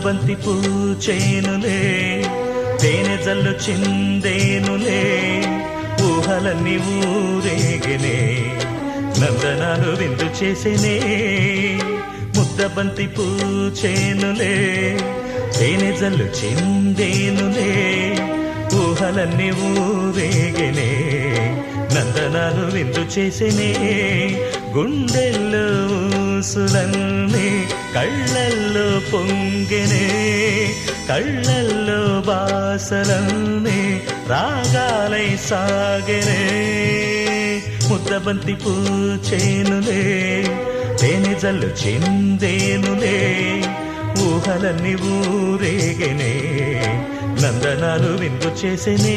ముద్దబంతి పూచేనులే తేనె జల్లు చిందేనులే ఊహలన్నీ ఊరేగనే నందనాలు విందు చేసేనే ముద్దబంతి పూచేనులే తేనె జల్లు చిందేనులే ఊహలన్నీ ఊరేగనే నందనాలు విందు చేసేనే గుండెల్లో ఊసులన్నీ కళ్ళల్లో పొంగెనే కళ్ళల్లో బాసలన్నీ రాగాలై సాగెనే ముద్దబంతి పూచేనులే తేనె జల్లు చిందేనులే ఊహలన్నీ ఊరేగనే నందనాలు విందు చేసేనే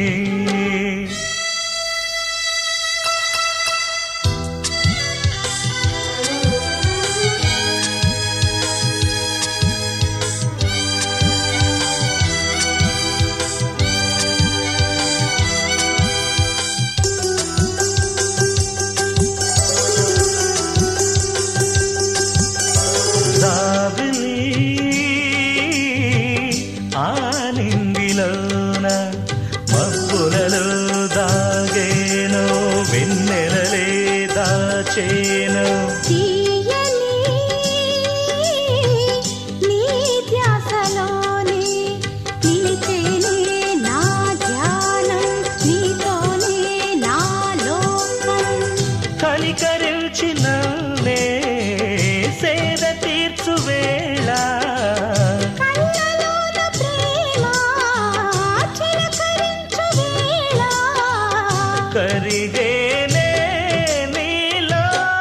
ఆనింగిలోన మబ్బులలో దాగేనో వెన్నెలలే దాచేనో కనికరించిన సేద తీర్చు వేళ కరిగేనే నీలో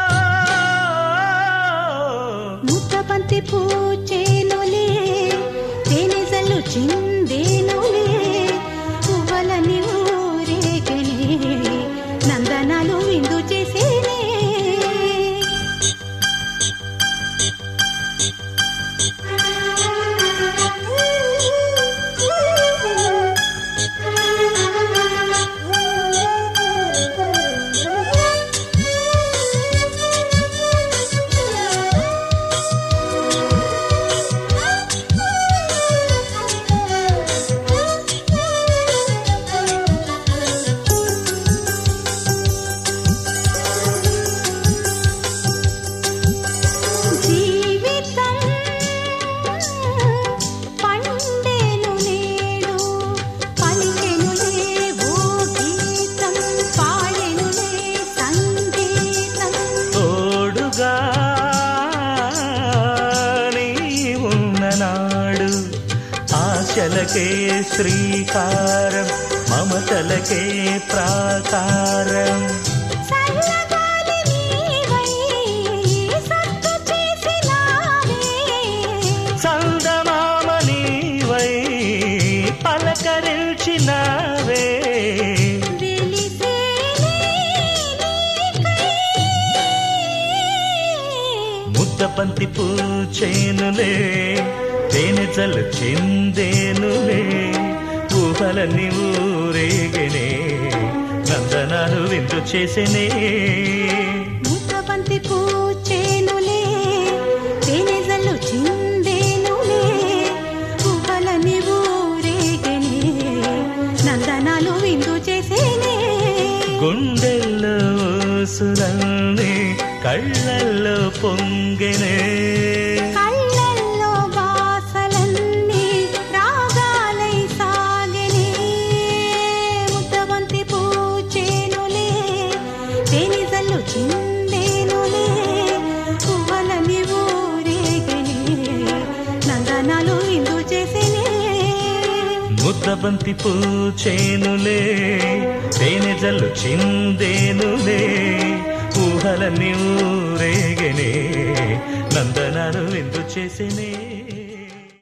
ముద్దబంతి పూచేనులే తేనె జల్లు చిందేనులే పువ్వులని ఊరేగనే నందనాలు విందు చేసేనే నాడు ఆశలకే శ్రీకారం మమతలకే ప్రాకారం చందమామ నీవై పలకరించినావే ముద్దబంతి పూచేనులే తేనె జల్లు చిందేనులే ఊహలన్నీ ఊరేగనే నందనాలు విందు చేసేనే ముద్దబంతి పూచేనులే తేనె జల్లు చిందేనులే ఊహలన్నీ ఊరేగనే నందనాలు విందు చేసేనే గుండెల్లో ఊసులన్నీ కళ్ళల్లో పొంగెనే కళ్ళల్లో బాసలన్నీ రాగాలై సాగెనే ముద్దబంతి పూచేనులే తేనె జల్లు చిందేనులే పువ్వులని ఊరేగనే నందనాలు విందు చేసేనే ముద్దబంతి పూచేనులే తేనె జల్లు చిందేనులే ఊహలన్నీ ఊరేగనే నందనాలు విందు చేసేనే